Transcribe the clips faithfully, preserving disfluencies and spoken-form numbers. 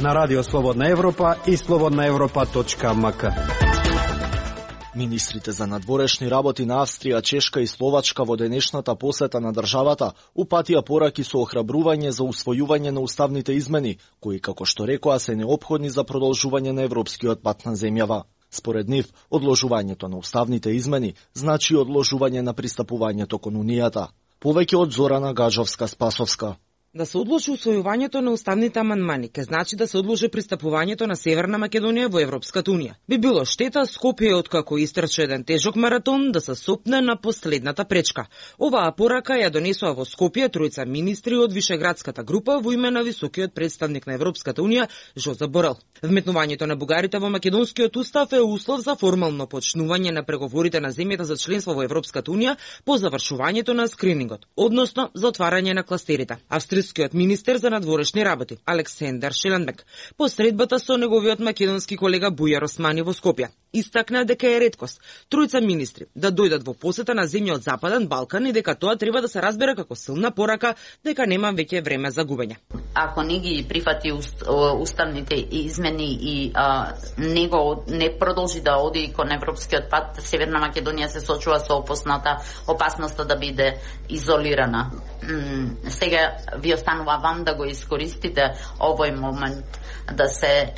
на Радио Слободна Европа и слободна европа точка ем ка. Министрите за надворешни работи на Австрија, Чешка и Словачка во денешната посета на државата упатија пораки со охрабрување за усвојување на уставните измени, кои, како што рекоа, се неопходни за продолжување на европскиот пат на земјава. Според нив, одложувањето на уставните измени значи одложување на пристапувањето кон Унијата. Повеќе од Зорана Гаджовска-Спасовска. Да се одложи усвојувањето на уставните амандмани ке значи да се одложи пристапувањето на Северна Македонија во Европската унија. Би било штета Скопје, откако истрча еден тежок маратон, да се сопне на последната пречка. Оваа порака ја донесоа во Скопје тројца министри од Вишеградската група во име на високиот представник на Европската унија Жозеп Борел. Вметнувањето на бугарите во македонскиот устав е услов за формално почнување на преговорите на земјата за членство во Европската унија по завршувањето на скринингот, односно за отварање на кластерите. Австријскиот министер за надворешни работи Александар Шеленбек по средбата со неговиот македонски колега Бујар Османи во Скопје истакна дека е реткост тројца министри да дојдат во посета на земја од Западен Балкан и дека тоа треба да се разбере како силна порака дека нема веќе време за губење. Ако не ги прифати уст, уставните измени и а, него не продолжи да оди кон европскиот пат, Северна Македонија се сочува со опасната опасноста да биде изолирана. М, сега ви останува вам да го искористите овој момент да се е,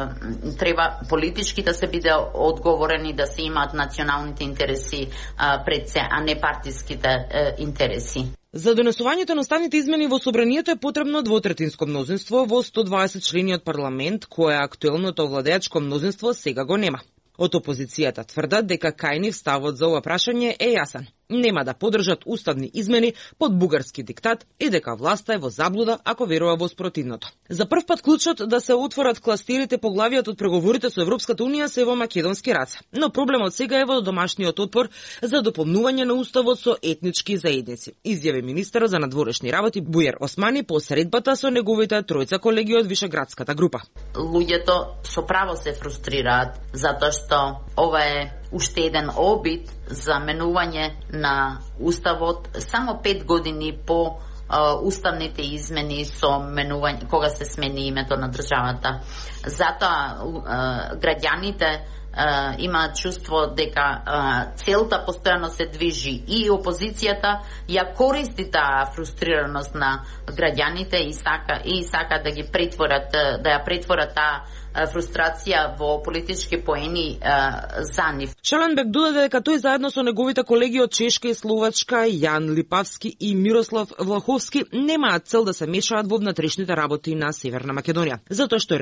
треба политички да се биде одговорени, да се имаат националните интереси е, пред се, а не партиските е, интереси. За донесувањето на уставните измени во собранието е потребно двотретинско мнозинство во сто дваесет члениот парламент, кое актуелното владеачко мнозинство сега го нема. Од опозицијата тврдат дека кај нив ставот за ова прашање е јасен. Нема да поддржат уставни измени под бугарски диктат и дека власта е во заблуда ако верува во спротивното. За прв пат клучот да се отворат кластерите по главиот од преговорите со Европската унија се во македонски раце. Но проблемот сега е во домашниот отпор за дополнување на уставот со етнички заедници, изјави министерот за надворешни работи Бујар Османи по средбата со неговите тројца колеги од Вишеградската група. Луѓето со право се фрустрираат затоа што ова е уште еден обид за менување на уставот само пет години по а, уставните измени со менување кога се смени името на државата. Затоа а, граѓаните Uh, има чувство дека uh, целта постојано се движи и опозицијата ја користи таа фрустрираност на граѓаните и сака и сака да ги претворат да ја претворат таа фрустрација во политички поени uh, за нив. Шеленбек додаде дека тој заедно со неговите колеги од Чешка и Словачка, Јан Липавски и Мирослав Влаховски, немаат цел да се мешаат во внатрешните работи на Северна Македонија, затоа што